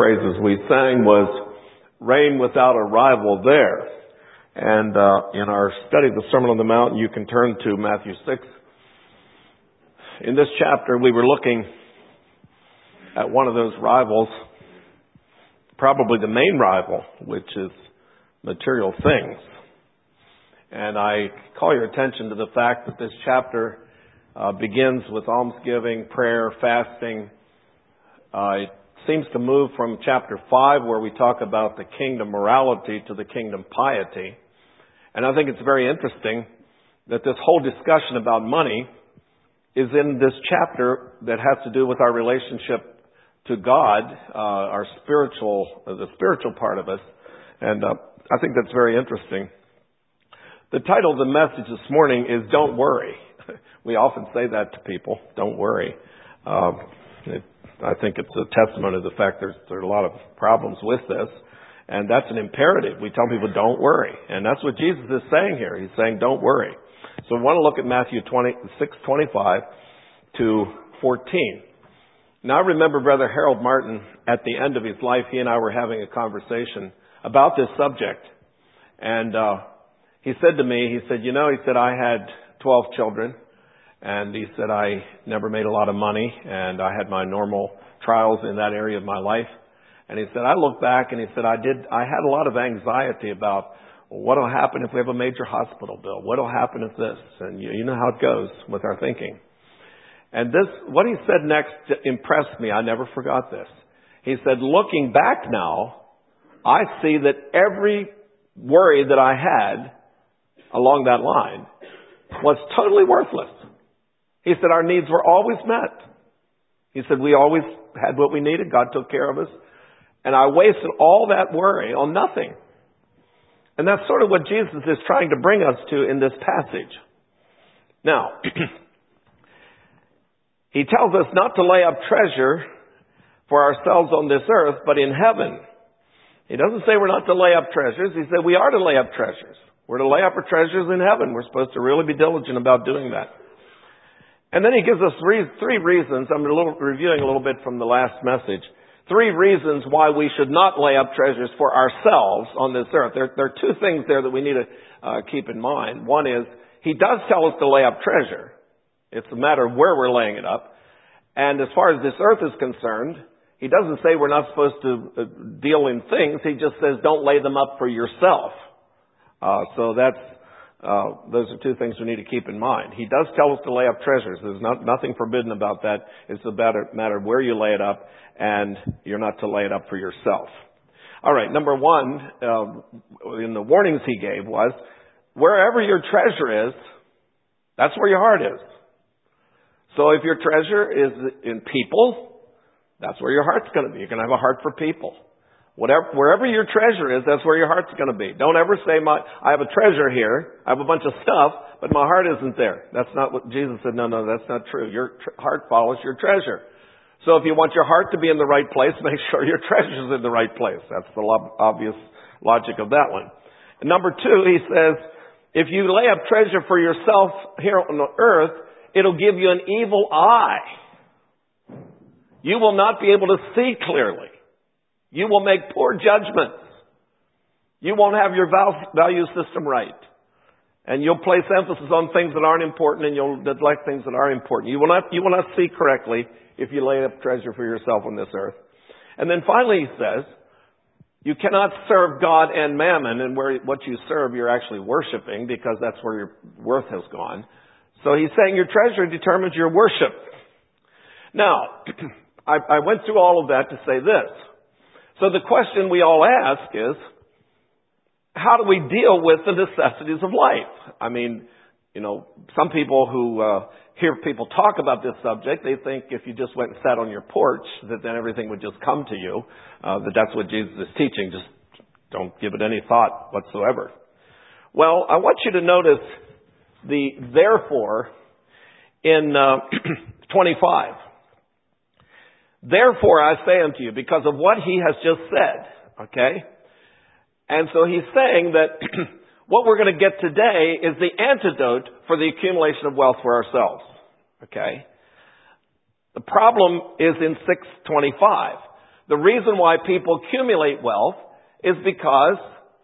praises we sang was Reign Without a Rival There. And in our study of the Sermon on the Mount, you can turn to Matthew 6. In this chapter, we were looking at one of those rivals, probably the main rival, which is material things. And I call your attention to the fact that this chapter begins with almsgiving, prayer, fasting. It seems to move from chapter 5, where we talk about the kingdom morality, to the kingdom piety. And I think it's very interesting that this whole discussion about money is in this chapter that has to do with our relationship to God, the spiritual part of us. And I think that's very interesting. The title of the message this morning is Don't Worry. We often say that to people, don't worry. I think it's a testimony to the fact there's a lot of problems with this. And that's an imperative. We tell people, don't worry. And that's what Jesus is saying here. He's saying, don't worry. So I want to look at Matthew 6:25 to 14. Now I remember Brother Harold Martin, at the end of his life, he and I were having a conversation about this subject. And he said to me, he said, I had 12 children. And he said, I never made a lot of money. And I had my normal trials in that area of my life. And he said, I look back and he said, I had a lot of anxiety about what will happen if we have a major hospital bill? What will happen if this? And you know how it goes with our thinking. And what he said next impressed me. I never forgot this. He said, looking back now, I see that every worry that I had along that line was totally worthless. He said, our needs were always met. He said, we always had what we needed. God took care of us. And I wasted all that worry on nothing. And that's sort of what Jesus is trying to bring us to in this passage. Now, he tells us not to lay up treasure for ourselves on this earth, but in heaven. He doesn't say we're not to lay up treasures. He said we are to lay up treasures. We're to lay up our treasures in heaven. We're supposed to really be diligent about doing that. And then he gives us three reasons. I'm reviewing a little bit from the last message. 3 reasons why we should not lay up treasures for ourselves on this earth. There are 2 things there that we need to keep in mind. One is, he does tell us to lay up treasure. It's a matter of where we're laying it up. And as far as this earth is concerned, he doesn't say we're not supposed to deal in things. He just says don't lay them up for yourself. So those are 2 things we need to keep in mind. He does tell us to lay up treasures. There's nothing forbidden about that. It's a matter of where you lay it up, and you're not to lay it up for yourself. All right, number 1, in the warnings he gave was, wherever your treasure is, that's where your heart is. So if your treasure is in people, that's where your heart's going to be. You're going to have a heart for people. Wherever your treasure is, that's where your heart's going to be. Don't ever say, I have a treasure here, I have a bunch of stuff, but my heart isn't there. That's not what Jesus said. No, that's not true. Your heart follows your treasure. So if you want your heart to be in the right place, make sure your treasure's in the right place. That's the obvious logic of that one. And number 2, he says, if you lay up treasure for yourself here on the earth, it'll give you an evil eye. You will not be able to see clearly. You will make poor judgments. You won't have your value system right. And you'll place emphasis on things that aren't important, and you'll neglect things that are important. You will not see correctly if you lay up treasure for yourself on this earth. And then finally he says, you cannot serve God and mammon, and what you serve you're actually worshiping, because that's where your worth has gone. So he's saying your treasure determines your worship. Now, I went through all of that to say this. So the question we all ask is, how do we deal with the necessities of life? I mean, some people who hear people talk about this subject, they think if you just went and sat on your porch, that then everything would just come to you. That's what Jesus is teaching. Just don't give it any thought whatsoever. Well, I want you to notice the therefore in 25. Therefore I say unto you, because of what he has just said, okay? And so he's saying that what we're going to get today is the antidote for the accumulation of wealth for ourselves, okay? The problem is in 6:25. The reason why people accumulate wealth is because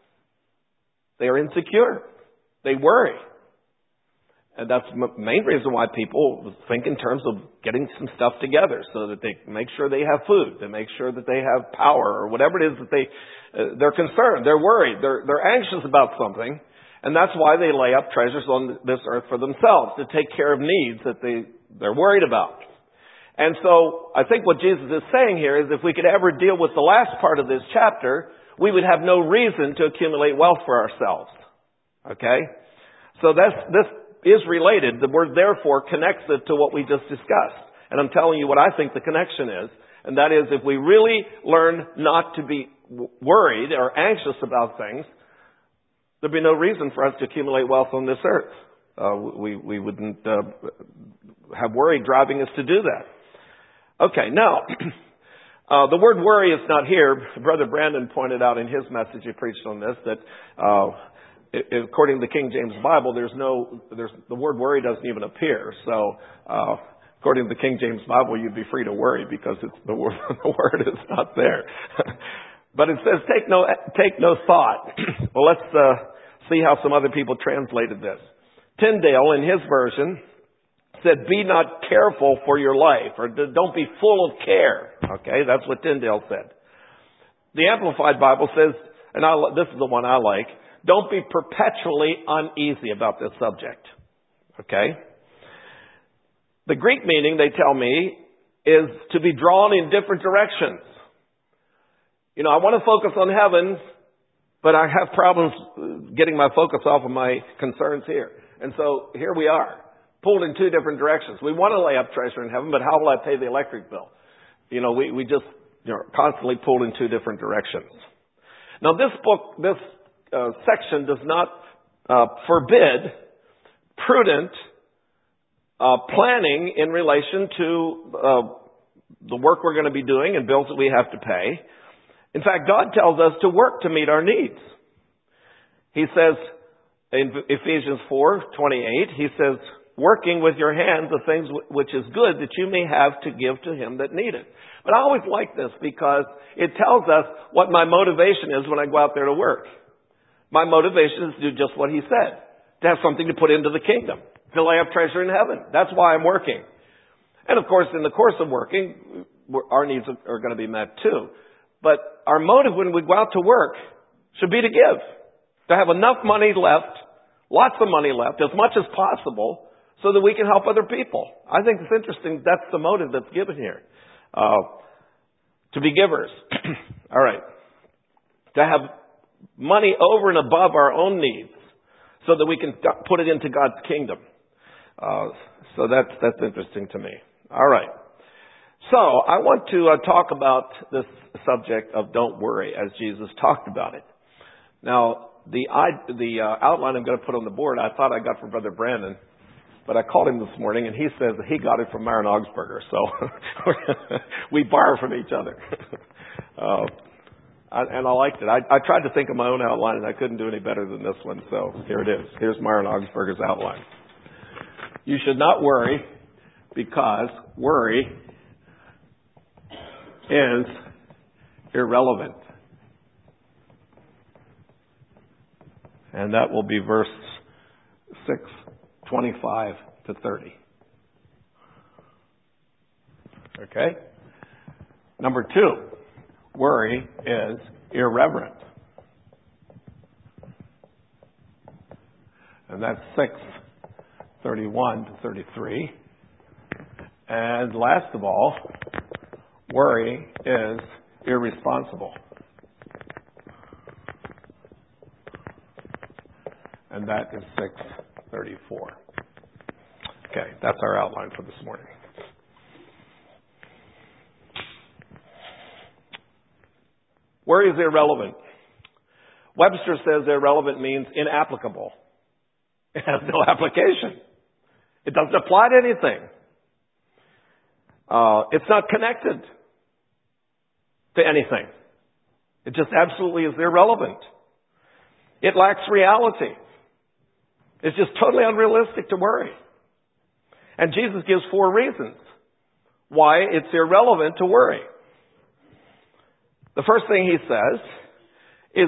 they are insecure. They worry. And that's the main reason why people think in terms of getting some stuff together so that they make sure they have food, they make sure that they have power or whatever it is that they're concerned, they're worried, they're anxious about something. And that's why they lay up treasures on this earth for themselves, to take care of needs that they're worried about. And so I think what Jesus is saying here is if we could ever deal with the last part of this chapter, we would have no reason to accumulate wealth for ourselves. Okay? So this is related. The word therefore connects it to what we just discussed. And I'm telling you what I think the connection is. And that is if we really learn not to be worried or anxious about things, there'd be no reason for us to accumulate wealth on this earth. We wouldn't have worry driving us to do that. Okay, now, the word worry is not here. Brother Brandon pointed out in his message he preached on this that according to the King James Bible, the word worry doesn't even appear. So, according to the King James Bible, you'd be free to worry because the word is not there. But it says, take no thought. Well, let's see how some other people translated this. Tyndale, in his version, said, be not careful for your life, or don't be full of care. Okay, that's what Tyndale said. The Amplified Bible says, and this is the one I like, don't be perpetually uneasy about this subject. Okay? The Greek meaning, they tell me, is to be drawn in different directions. You know, I want to focus on heaven, but I have problems getting my focus off of my concerns here. And so here we are, pulled in two different directions. We want to lay up treasure in heaven, but how will I pay the electric bill? You know, we just constantly pulled in two different directions. Now this section does not forbid prudent planning in relation to the work we're going to be doing and bills that we have to pay. In fact, God tells us to work to meet our needs. He says in Ephesians 4:28, he says, working with your hands the things which is good that you may have to give to him that needeth. But I always like this because it tells us what my motivation is when I go out there to work. My motivation is to do just what he said, to have something to put into the kingdom, to lay up treasure in heaven. That's why I'm working. And of course, in the course of working, our needs are going to be met too. But our motive when we go out to work should be to give, to have enough money left, lots of money left, as much as possible, so that we can help other people. I think it's interesting that's the motive that's given here. To be givers. All right. To have money over and above our own needs so that we can put it into God's kingdom. So that's interesting to me. All right. So I want to talk about this subject of don't worry as Jesus talked about it. Now, the outline I'm going to put on the board, I thought I got from Brother Brandon, but I called him this morning and he says that he got it from Myron Augsburger. So we borrow from each other. And I liked it. I tried to think of my own outline and I couldn't do any better than this one. So here it is. Here's Myron Augsburger's outline. You should not worry because worry is irrelevant. And that will be verse 6:25 to 30. Okay? Number 2, worry is irreverent. And that's 6:31 to 33. And last of all, worry is irresponsible. And that is 6:34. Okay, that's our outline for this morning. Worry is irrelevant. Webster says irrelevant means inapplicable. It has no application. It doesn't apply to anything. It's not connected to anything. It just absolutely is irrelevant. It lacks reality. It's just totally unrealistic to worry. And Jesus gives 4 reasons why it's irrelevant to worry. The first thing he says is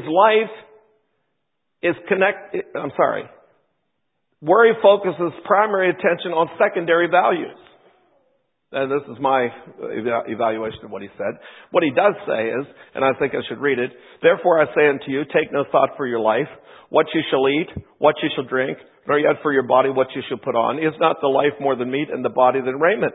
worry focuses primary attention on secondary values. And this is my evaluation of what he said. What he does say is, and I think I should read it, therefore I say unto you, take no thought for your life, what you shall eat, what you shall drink, nor yet for your body what you shall put on. Is not the life more than meat, and the body than raiment?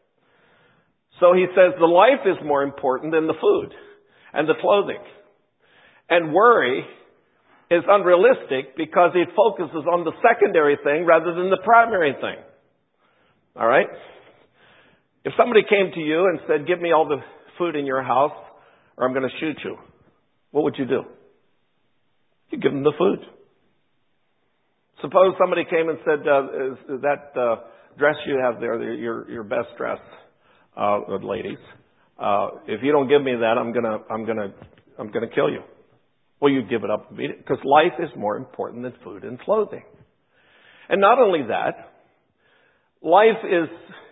So he says the life is more important than the food and the clothing. And worry is unrealistic because it focuses on the secondary thing rather than the primary thing. All right? If somebody came to you and said, give me all the food in your house or I'm going to shoot you, what would you do? You'd give them the food. Suppose somebody came and said, is that dress you have there, your best dress, ladies, if you don't give me that, I'm gonna kill you. Well, you'd give it up immediately because life is more important than food and clothing. And not only that, life is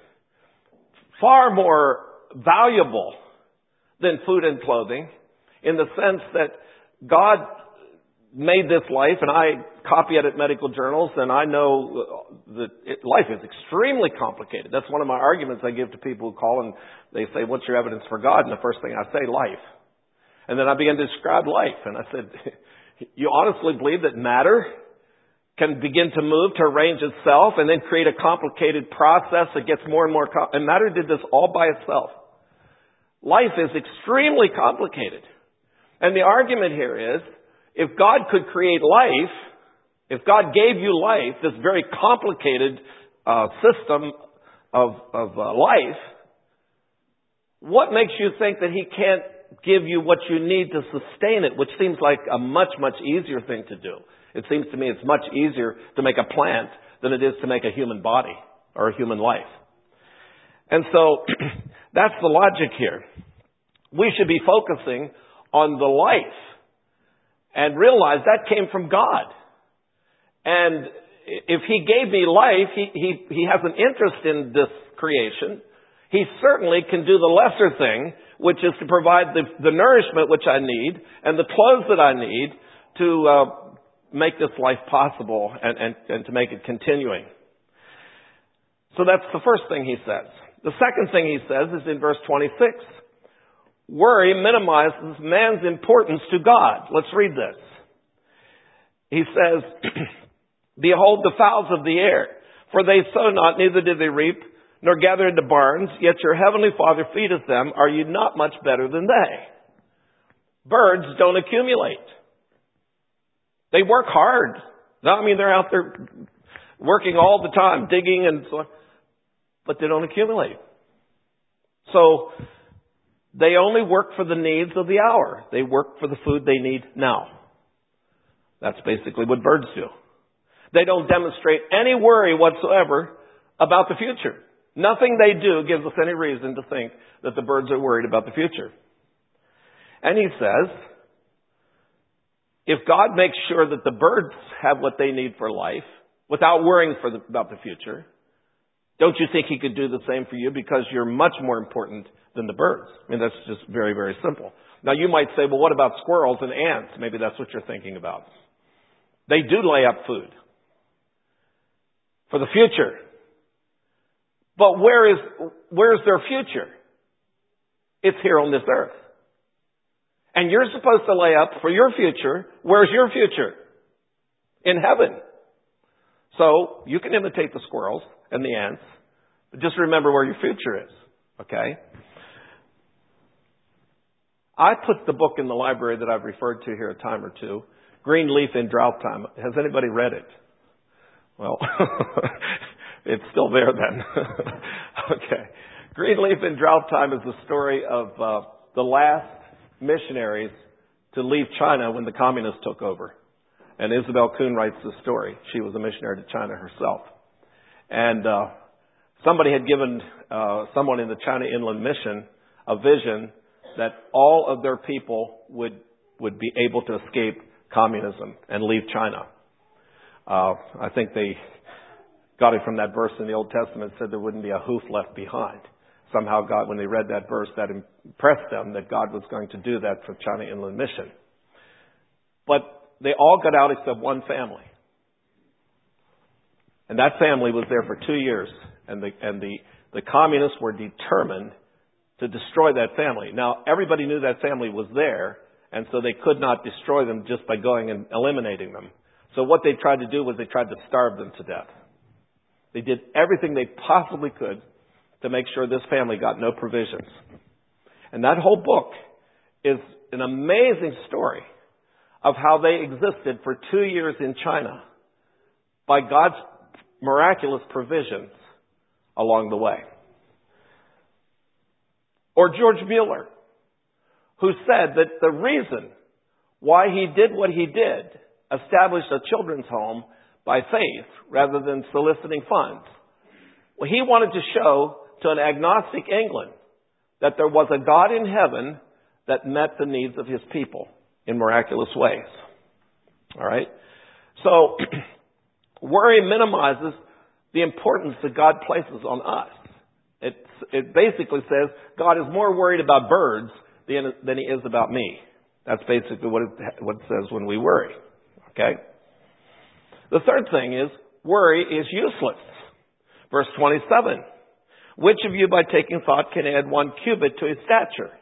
far more valuable than food and clothing in the sense that God made this life, and I copy it at medical journals, and I know that life is extremely complicated. That's one of my arguments I give to people who call and they say, what's your evidence for God? And the first thing I say, life. And then I begin to describe life. And I said, you honestly believe that matter can begin to move to arrange itself and then create a complicated process that gets more and more and matter did this all by itself. Life is extremely complicated. And the argument here is, if God could create life, if God gave you life, this very complicated system of life, what makes you think that He can't give you what you need to sustain it, which seems like a much, much easier thing to do? It seems to me it's much easier to make a plant than it is to make a human body or a human life. And so that's the logic here. We should be focusing on the life and realize that came from God. And if He gave me life, He has an interest in this creation. He certainly can do the lesser thing, which is to provide the nourishment which I need and the clothes that I need to make this life possible and to make it continuing. So that's the first thing he says. The second thing he says is in verse 26. Worry minimizes man's importance to God. Let's read this. He says, behold the fowls of the air, for they sow not, neither do they reap, nor gather into barns, yet your heavenly Father feedeth them. Are you not much better than they? Birds don't accumulate. They work hard. I mean, they're out there working all the time, digging and so on, but they don't accumulate. So they only work for the needs of the hour. They work for the food they need now. That's basically what birds do. They don't demonstrate any worry whatsoever about the future. Nothing they do gives us any reason to think that the birds are worried about the future. And he says, if God makes sure that the birds have what they need for life without worrying about the future, don't you think He could do the same for you because you're much more important than the birds? I mean, that's just very, very simple. Now, you might say, well, what about squirrels and ants? Maybe that's what you're thinking about. They do lay up food for the future. But where's their future? It's here on this earth. And you're supposed to lay up for your future. Where's your future? In heaven. So you can imitate the squirrels and the ants, but just remember where your future is. Okay? I put the book in the library that I've referred to here a time or two, Green Leaf in Drought Time. Has anybody read it? Well, it's still there then. Okay. Green Leaf in Drought Time is the story of the last missionaries to leave China when the communists took over. And Isabel Kuhn writes the story. She was a missionary to China herself. And somebody had given someone in the China Inland Mission a vision that all of their people would be able to escape communism and leave China. I think they got it from that verse in the Old Testament that said there wouldn't be a hoof left behind. somehow God, when they read that verse, that impressed them that God was going to do that for China Inland Mission. But they all got out except one family. And that family was there for 2 years. And the communists were determined to destroy that family. Now, everybody knew that family was there, and so they could not destroy them just by going and eliminating them. So what they tried to do was they tried to starve them to death. They did everything they possibly could to make sure this family got no provisions. And that whole book is an amazing story of how they existed for 2 years in China by God's miraculous provisions along the way. Or George Mueller, who said that the reason why he did what he did, established a children's home by faith rather than soliciting funds, well, he wanted to show to an agnostic England that there was a God in heaven that met the needs of his people in miraculous ways. All right? So, worry minimizes the importance that God places on us. It basically says God is more worried about birds than he is about me. That's basically what it says when we worry. Okay? The third thing is, worry is useless. Verse 27. Which of you by taking thought can add 1 cubit to his stature?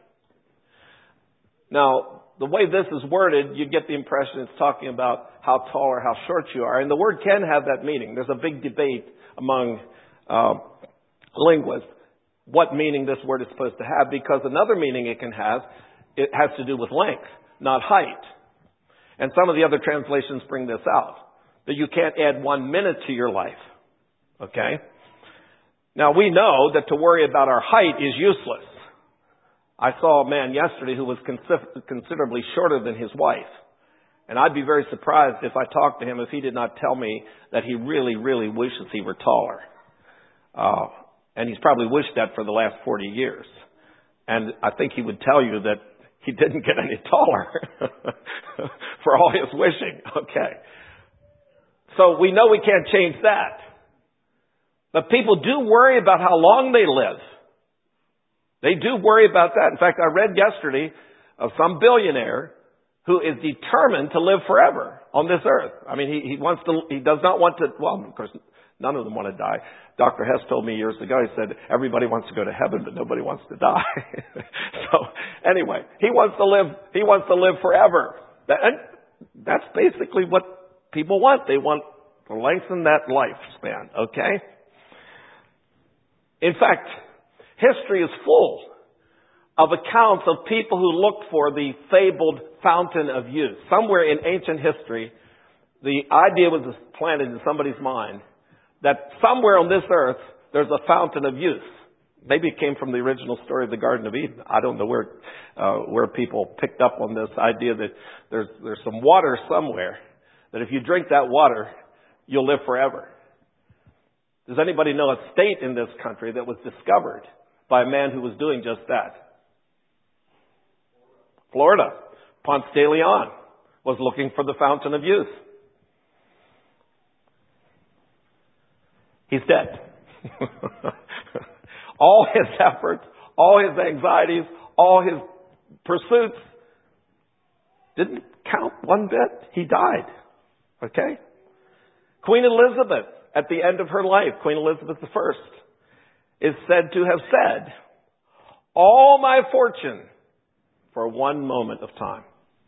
Now, the way this is worded, you get the impression it's talking about how tall or how short you are. And the word can have that meaning. There's a big debate among linguists what meaning this word is supposed to have, because another meaning it can have, it has to do with length, not height. And some of the other translations bring this out, that you can't add 1 minute to your life. Okay? Now, we know that to worry about our height is useless. I saw a man yesterday who was considerably shorter than his wife. And I'd be very surprised if I talked to him if he did not tell me that he really, really wishes he were taller. And he's probably wished that for the last 40 years. And I think he would tell you that he didn't get any taller for all his wishing. Okay. So we know we can't change that. But people do worry about how long they live. They do worry about that. In fact, I read yesterday of some billionaire who is determined to live forever on this earth. I mean, he does not want to, well, of course, none of them want to die. Dr. Hess told me years ago, he said, everybody wants to go to heaven, but nobody wants to die. So, anyway, he wants to live forever. That's basically what people want. They want to lengthen that lifespan, okay? In fact, history is full of accounts of people who looked for the fabled fountain of youth. Somewhere in ancient history, the idea was planted in somebody's mind that somewhere on this earth, there's a fountain of youth. Maybe it came from the original story of the Garden of Eden. I don't know where people picked up on this idea that there's some water somewhere, that if you drink that water, you'll live forever. Does anybody know a state in this country that was discovered by a man who was doing just that? Florida. Ponce de Leon was looking for the fountain of youth. He's dead. All his efforts, all his anxieties, all his pursuits didn't count one bit. He died. Okay? Queen Elizabeth, at the end of her life, Queen Elizabeth I, is said to have said, all my fortune for one moment of time.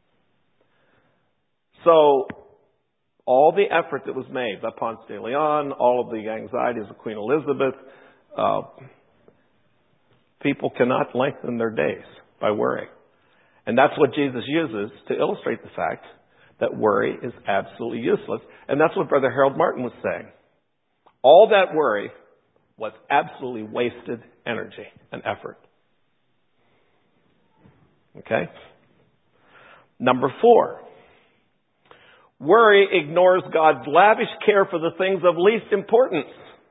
So, all the effort that was made by Ponce de Leon, all of the anxieties of Queen Elizabeth, people cannot lengthen their days by worry. And that's what Jesus uses to illustrate the fact that worry is absolutely useless. And that's what Brother Harold Martin was saying. All that worry was absolutely wasted energy and effort. Okay? Number 4. Worry ignores God's lavish care for the things of least importance.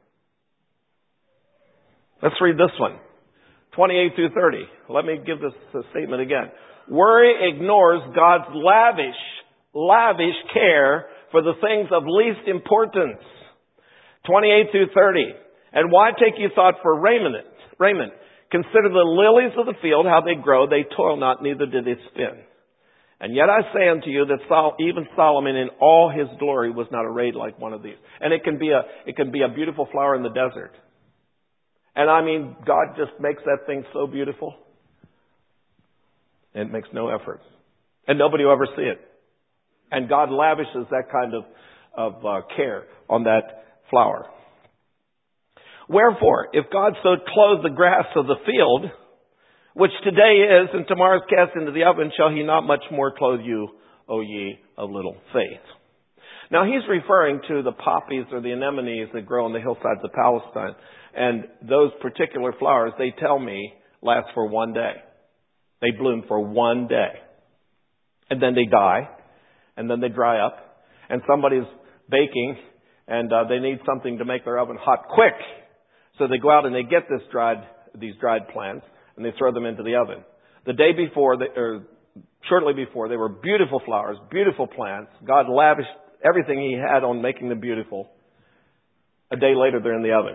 Let's read this one. 28 through 30. Let me give this statement again. Worry ignores God's lavish care for the things of least importance. 28 through 30. And why take you thought for raiment? Consider the lilies of the field, how they grow. They toil not, neither do they spin. And yet I say unto you that even Solomon in all his glory was not arrayed like one of these. And it can be a beautiful flower in the desert. And I mean, God just makes that thing so beautiful. And it makes no effort. And nobody will ever see it. And God lavishes that kind of care on that flower. Wherefore, if God so clothe the grass of the field, which today is and tomorrow is cast into the oven, shall he not much more clothe you, O ye of little faith? Now he's referring to the poppies or the anemones that grow on the hillsides of Palestine. And those particular flowers, they tell me, last for one day. They bloom for one day. And then they die. And then they dry up. And somebody's baking and they need something to make their oven hot quick. So they go out and they get these dried plants and they throw them into the oven. The day before, shortly before, they were beautiful flowers, beautiful plants. God lavished everything he had on making them beautiful. A day later, they're in the oven.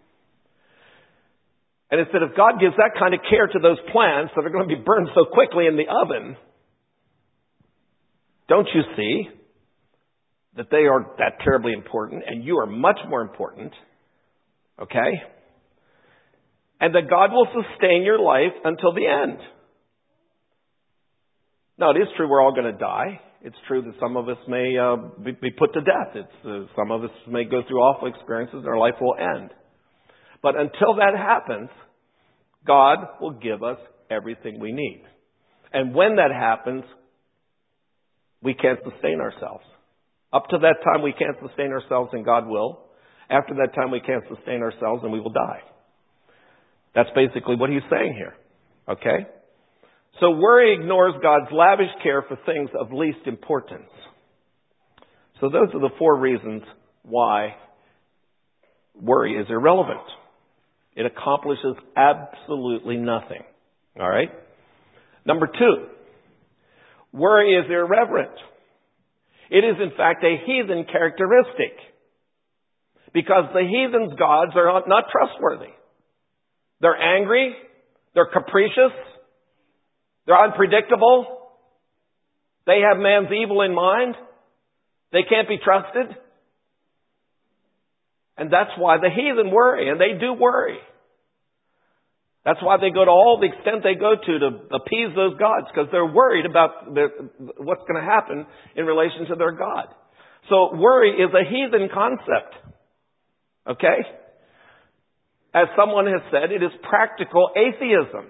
And it said, if God gives that kind of care to those plants that are going to be burned so quickly in the oven, don't you see that they are that terribly important and you are much more important? Okay? And that God will sustain your life until the end. Now, it is true we're all going to die. It's true that some of us may be put to death. Some of us may go through awful experiences and our life will end. But until that happens, God will give us everything we need. And when that happens, we can't sustain ourselves. Up to that time, we can't sustain ourselves, and God will. After that time, we can't sustain ourselves, and we will die. That's basically what he's saying here. Okay? So worry ignores God's lavish care for things of least importance. So those are the 4 reasons why worry is irrelevant. It accomplishes absolutely nothing. All right? Number 2, worry is irreverent. It is, in fact, a heathen characteristic. Because the heathen's gods are not trustworthy. They're angry. They're capricious. They're unpredictable. They have man's evil in mind. They can't be trusted. And that's why the heathen worry, and they do worry. That's why they go to all the extent they go to appease those gods, because they're worried about what's going to happen in relation to their God. So worry is a heathen concept. Okay? As someone has said, it is practical atheism.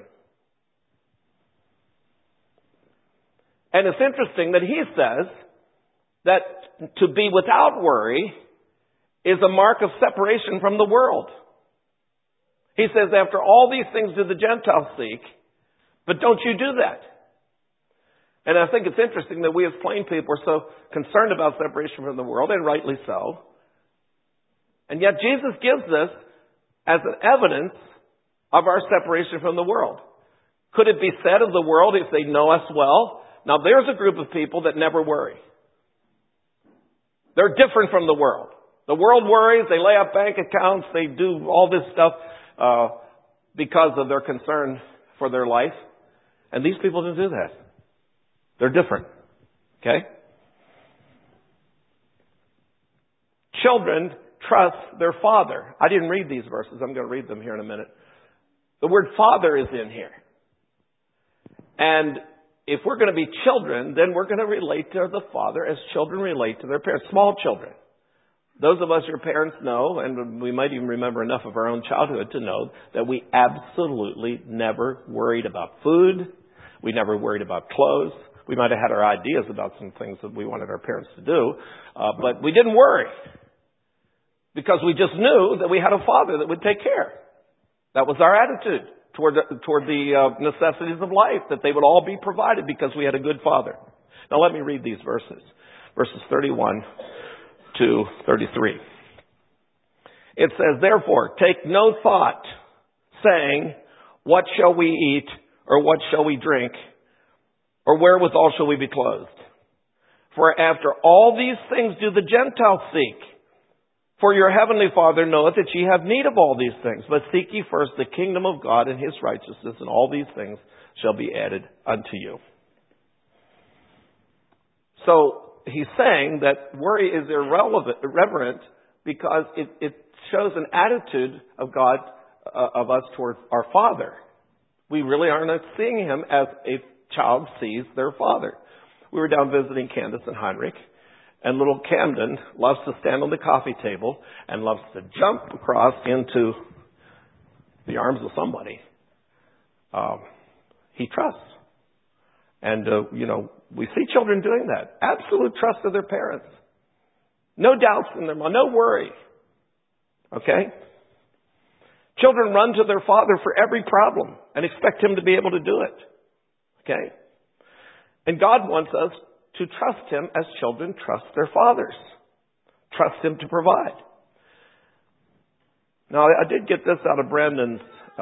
And it's interesting that he says that to be without worry is a mark of separation from the world. He says, after all these things do the Gentiles seek, but don't you do that. And I think it's interesting that we as plain people are so concerned about separation from the world, and rightly so. And yet Jesus gives this as an evidence of our separation from the world. Could it be said of the world if they know us well? Now there's a group of people that never worry. They're different from the world. The world worries, they lay up bank accounts, they do all this stuff because of their concern for their life. And these people don't do that. They're different. Okay? Children trust their father. I didn't read these verses. I'm going to read them here in a minute. The word father is in here. And if we're going to be children, then we're going to relate to the father as children relate to their parents. Small children. Those of us who are parents know, and we might even remember enough of our own childhood to know, that we absolutely never worried about food. We never worried about clothes. We might have had our ideas about some things that we wanted our parents to do, but we didn't worry. Because we just knew that we had a father that would take care. That was our attitude toward the necessities of life, that they would all be provided because we had a good father. Now let me read these verses. Verses 31 to 33. It says, therefore, take no thought, saying, what shall we eat, or what shall we drink, or wherewithal shall we be clothed? For after all these things do the Gentiles seek. For your heavenly Father knoweth that ye have need of all these things. But seek ye first the kingdom of God and his righteousness, and all these things shall be added unto you. So he's saying that worry is irreverent because it shows an attitude of God, of us towards our Father. We really are not seeing him as a child sees their father. We were down visiting Candace and Heinrich, and little Camden loves to stand on the coffee table and loves to jump across into the arms of somebody. He trusts. And, we see children doing that. Absolute trust of their parents. No doubts in their mind. No worry. Okay? Children run to their father for every problem and expect him to be able to do it. Okay? And God wants us to trust him as children trust their fathers. Trust him to provide. Now, I did get this out of Brandon's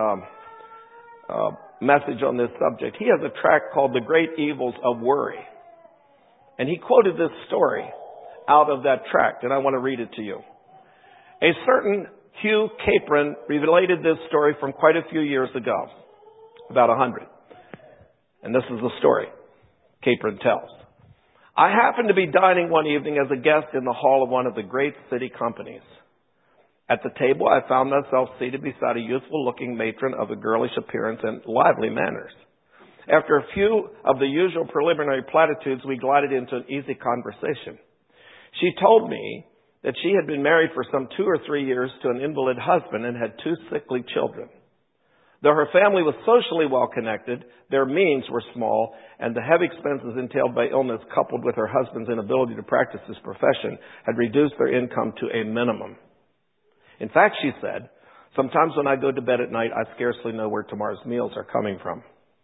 message on this subject. He has a tract called The Great Evils of Worry. And he quoted this story out of that tract, and I want to read it to you. A certain Hugh Capron related this story from quite a few years ago, about 100. And this is the story Capron tells. I happened to be dining one evening as a guest in the hall of one of the great city companies. At the table, I found myself seated beside a youthful-looking matron of a girlish appearance and lively manners. After a few of the usual preliminary platitudes, we glided into an easy conversation. She told me that she had been married for some 2 or 3 years to an invalid husband and had 2 sickly children. Though her family was socially well-connected, their means were small, and the heavy expenses entailed by illness, coupled with her husband's inability to practice his profession, had reduced their income to a minimum. In fact, she said, sometimes when I go to bed at night, I scarcely know where tomorrow's meals are coming from.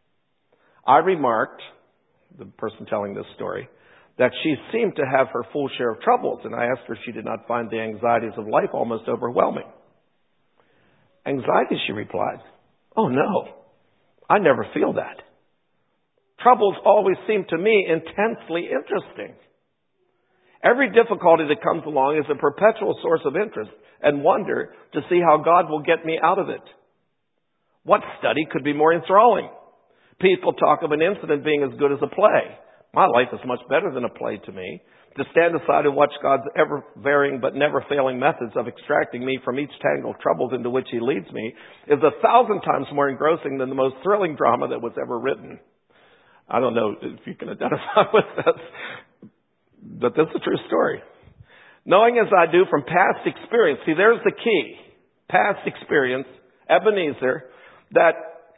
I remarked, the person telling this story, that she seemed to have her full share of troubles, and I asked her if she did not find the anxieties of life almost overwhelming. Anxiety, she replied. Oh, no, I never feel that. Troubles always seem to me intensely interesting. Every difficulty that comes along is a perpetual source of interest and wonder to see how God will get me out of it. What study could be more enthralling? People talk of an incident being as good as a play. My life is much better than a play to me. To stand aside and watch God's ever-varying but never-failing methods of extracting me from each tangle of troubles into which he leads me is 1,000 times more engrossing than the most thrilling drama that was ever written. I don't know if you can identify with this, but this is a true story. Knowing as I do from past experience, see, there's the key. Past experience, Ebenezer, that...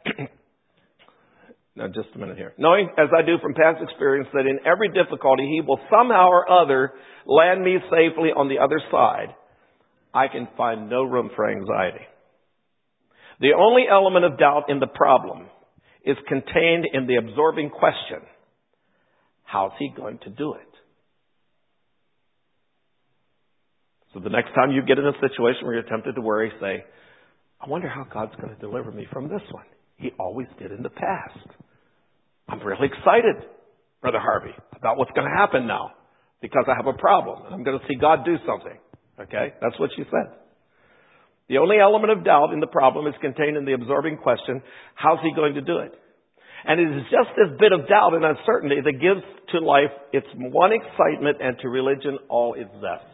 Now, just a minute here. Knowing, as I do from past experience, that in every difficulty he will somehow or other land me safely on the other side, I can find no room for anxiety. The only element of doubt in the problem is contained in the absorbing question, how's he going to do it? So the next time you get in a situation where you're tempted to worry, say, I wonder how God's going to deliver me from this one. He always did in the past. I'm really excited, Brother Harvey, about what's going to happen now because I have a problem. I'm going to see God do something. Okay? That's what she said. The only element of doubt in the problem is contained in the absorbing question, how's he going to do it? And it is just this bit of doubt and uncertainty that gives to life its one excitement and to religion all its zest.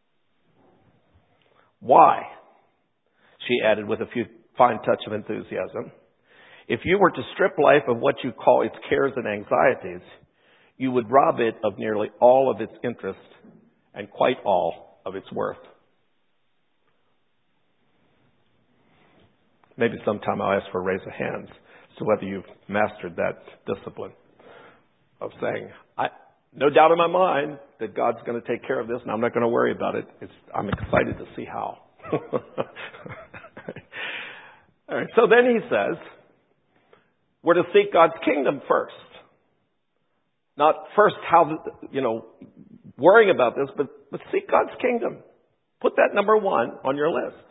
Why? She added with a fine touch of enthusiasm. If you were to strip life of what you call its cares and anxieties, you would rob it of nearly all of its interest and quite all of its worth. Maybe sometime I'll ask for a raise of hands as to whether you've mastered that discipline of saying, no doubt in my mind that God's going to take care of this and I'm not going to worry about it. I'm excited to see how. All right, so then he says, we're to seek God's kingdom first. Not first worrying about this, but seek God's kingdom. Put that number 1 on your list.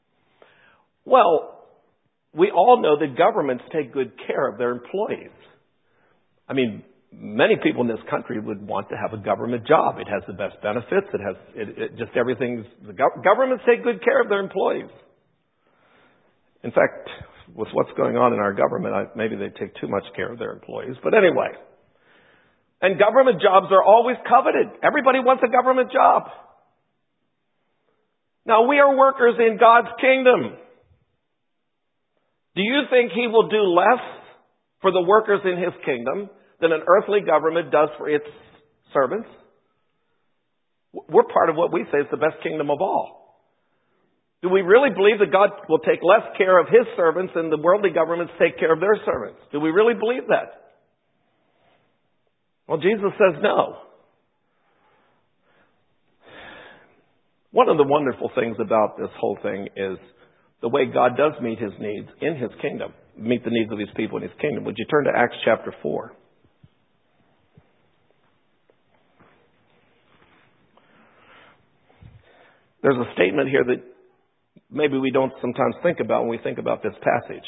Well, we all know that governments take good care of their employees. I mean, many people in this country would want to have a government job. It has the best benefits. It has just everything. The governments take good care of their employees. In fact, with what's going on in our government, maybe they take too much care of their employees. But anyway, and government jobs are always coveted. Everybody wants a government job. Now, we are workers in God's kingdom. Do you think He will do less for the workers in His kingdom than an earthly government does for its servants? We're part of what we say is the best kingdom of all. Do we really believe that God will take less care of His servants than the worldly governments take care of their servants? Do we really believe that? Well, Jesus says no. One of the wonderful things about this whole thing is the way God does meet His needs in His kingdom, meet the needs of His people in His kingdom. Would you turn to Acts chapter 4? There's a statement here that maybe we don't sometimes think about when we think about this passage.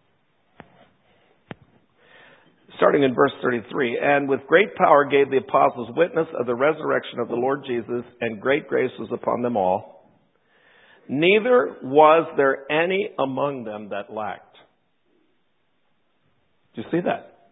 Starting in verse 33, and with great power gave the apostles witness of the resurrection of the Lord Jesus, and great grace was upon them all. Neither was there any among them that lacked. Do you see that?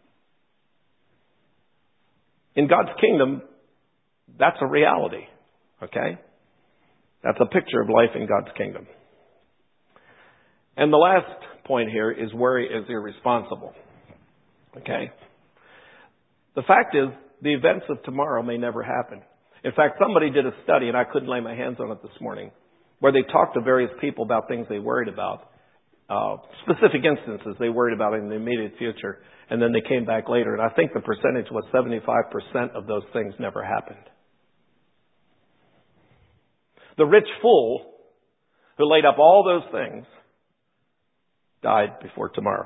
In God's kingdom, that's a reality. Okay? That's a picture of life in God's kingdom. And the last point here is worry is irresponsible. Okay? The fact is, the events of tomorrow may never happen. In fact, somebody did a study, and I couldn't lay my hands on it this morning, where they talked to various people about things they worried about, specific instances they worried about in the immediate future, and then they came back later, and I think the percentage was 75% of those things never happened. The rich fool who laid up all those things died before tomorrow.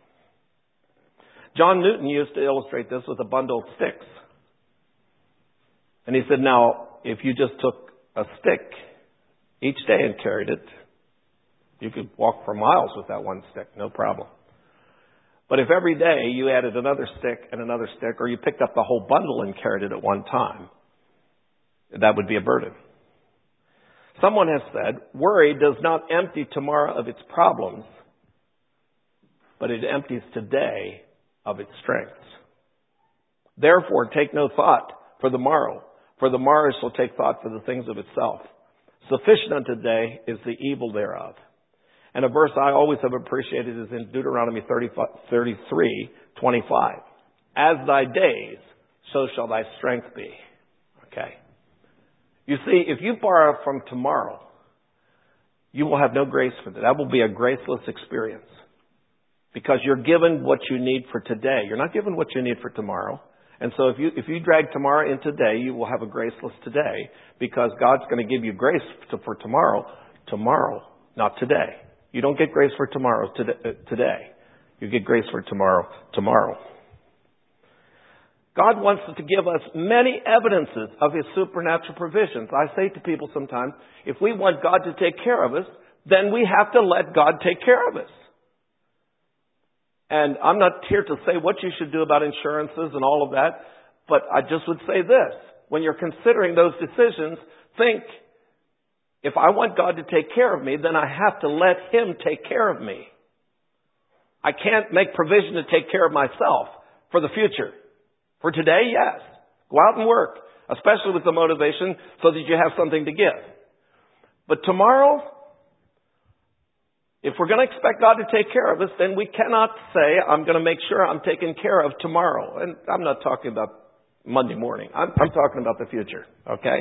John Newton used to illustrate this with a bundle of sticks. And he said, now, if you just took a stick each day and carried it, you could walk for miles with that one stick, no problem. But if every day you added another stick and another stick, or you picked up the whole bundle and carried it at one time, that would be a burden. Someone has said, worry does not empty tomorrow of its problems, but it empties today of its strengths. Therefore, take no thought for the morrow shall take thought for the things of itself. Sufficient unto today is the evil thereof. And a verse I always have appreciated is in Deuteronomy 33:25. As thy days, so shall thy strength be. Okay. You see, if you borrow from tomorrow, you will have no grace for that. That will be a graceless experience. Because you're given what you need for today. You're not given what you need for tomorrow. And so if you drag tomorrow in today, you will have a graceless today. Because God's going to give you grace for tomorrow, not today. You don't get grace for tomorrow today. You get grace for tomorrow. God wants to give us many evidences of His supernatural provisions. I say to people sometimes, if we want God to take care of us, then we have to let God take care of us. And I'm not here to say what you should do about insurances and all of that, but I just would say this. When you're considering those decisions, think, if I want God to take care of me, then I have to let Him take care of me. I can't make provision to take care of myself for the future. For today, yes. Go out and work, especially with the motivation so that you have something to give. But tomorrow, if we're going to expect God to take care of us, then we cannot say, I'm going to make sure I'm taken care of tomorrow. And I'm not talking about Monday morning. I'm talking about the future. Okay?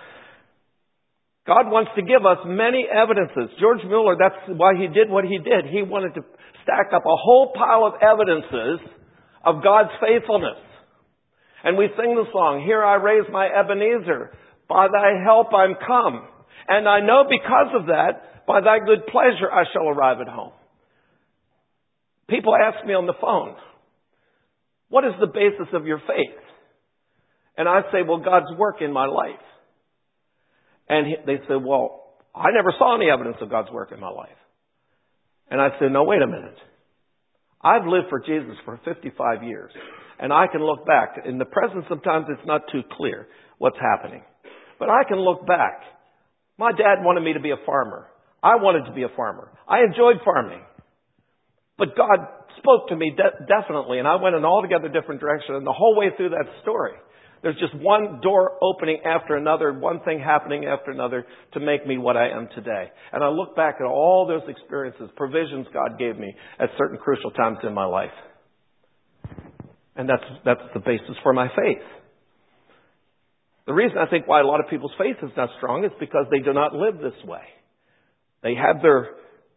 God wants to give us many evidences. George Mueller, that's why he did what he did. He wanted to stack up a whole pile of evidences of God's faithfulness. And we sing the song, Here I raise my Ebenezer, by thy help I'm come. And I know because of that, by thy good pleasure I shall arrive at home. People ask me on the phone, what is the basis of your faith? And I say, well, God's work in my life. And they say, well, I never saw any evidence of God's work in my life. And I say, no, wait a minute. I've lived for Jesus for 55 years. And I can look back. In the present, sometimes it's not too clear what's happening. But I can look back. My dad wanted me to be a farmer. I wanted to be a farmer. I enjoyed farming. But God spoke to me definitely, and I went in an altogether different direction. And the whole way through that story, there's just one door opening after another, one thing happening after another to make me what I am today. And I look back at all those experiences, provisions God gave me at certain crucial times in my life. And that's the basis for my faith. The reason I think why a lot of people's faith is not strong is because they do not live this way. They have their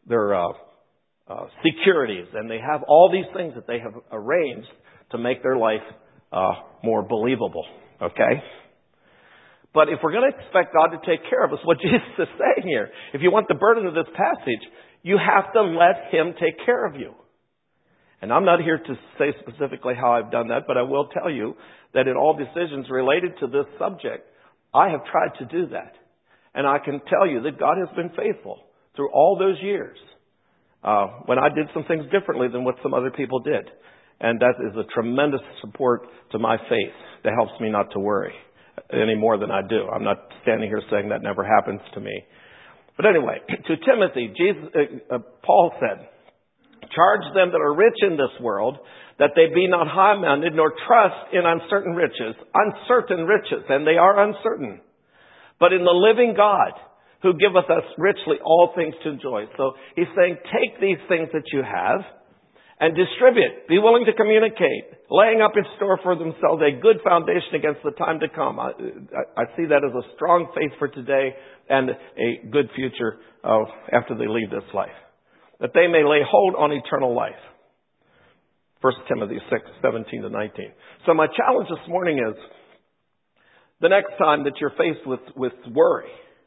securities, and they have all these things that they have arranged to make their life more believable. Okay? But if we're going to expect God to take care of us, what Jesus is saying here, if you want the burden of this passage, you have to let Him take care of you. And I'm not here to say specifically how I've done that, but I will tell you that in all decisions related to this subject, I have tried to do that. And I can tell you that God has been faithful through all those years when I did some things differently than what some other people did. And that is a tremendous support to my faith that helps me not to worry any more than I do. I'm not standing here saying that never happens to me. But anyway, to Timothy, Paul said, "Charge them that are rich in this world, that they be not high-minded, nor trust in uncertain riches." Uncertain riches, and they are uncertain. "But in the living God, who giveth us richly all things to enjoy." So he's saying, take these things that you have and distribute. Be willing to communicate, laying up in store for themselves a good foundation against the time to come. I see that as a strong faith for today and a good future after they leave this life, that they may lay hold on eternal life. 1 Timothy 6:17-19. So my challenge this morning is, the next time that you're faced with worry,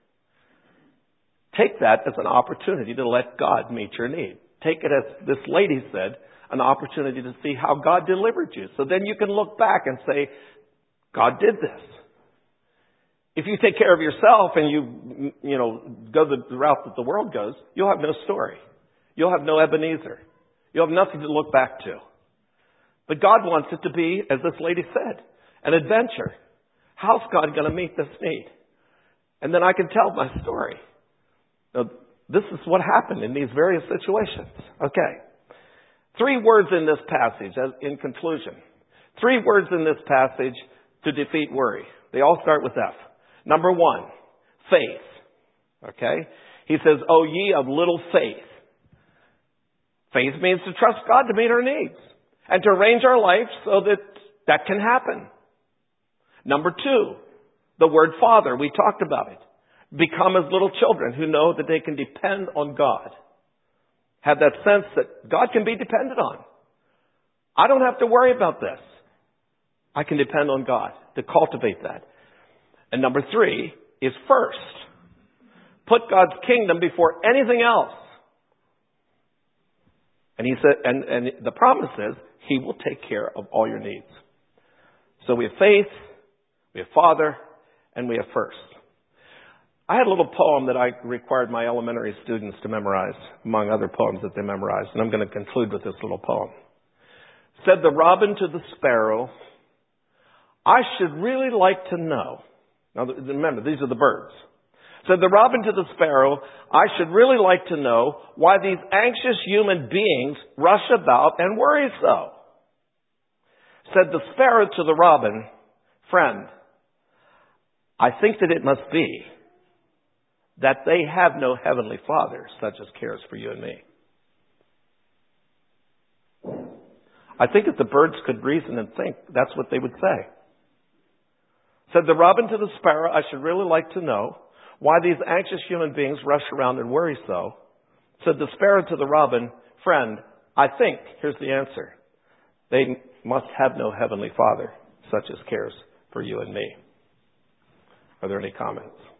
take that as an opportunity to let God meet your need. Take it, as this lady said, an opportunity to see how God delivered you. So then you can look back and say, God did this. If you take care of yourself and you go the route that the world goes, you'll have no story. You'll have no Ebenezer. You'll have nothing to look back to. But God wants it to be, as this lady said, an adventure. How's God going to meet this need? And then I can tell my story. Now, this is what happened in these various situations. Okay. 3 words in this passage, as in conclusion. 3 words in this passage to defeat worry. They all start with F. Number 1, faith. Okay. He says, "O ye of little faith." Faith means to trust God to meet our needs and to arrange our life so that can happen. Number 2, the word Father. We talked about it. Become as little children who know that they can depend on God. Have that sense that God can be depended on. I don't have to worry about this. I can depend on God to cultivate that. And number 3 is first. Put God's kingdom before anything else. And he said, and the promise is, He will take care of all your needs. So we have faith, we have Father, and we have first. I had a little poem that I required my elementary students to memorize, among other poems that they memorized, and I'm going to conclude with this little poem. Said the robin to the sparrow, "I should really like to know." Now remember, these are the birds. Said the robin to the sparrow, "I should really like to know why these anxious human beings rush about and worry so." Said the sparrow to the robin, "Friend, I think that it must be that they have no heavenly Father such as cares for you and me." I think if the birds could reason and think, that's what they would say. Said the robin to the sparrow, "I should really like to know why these anxious human beings rush around and worry so." Said the sparrow to the robin, "Friend, I think," here's the answer, "they must have no heavenly Father such as cares for you and me." Are there any comments?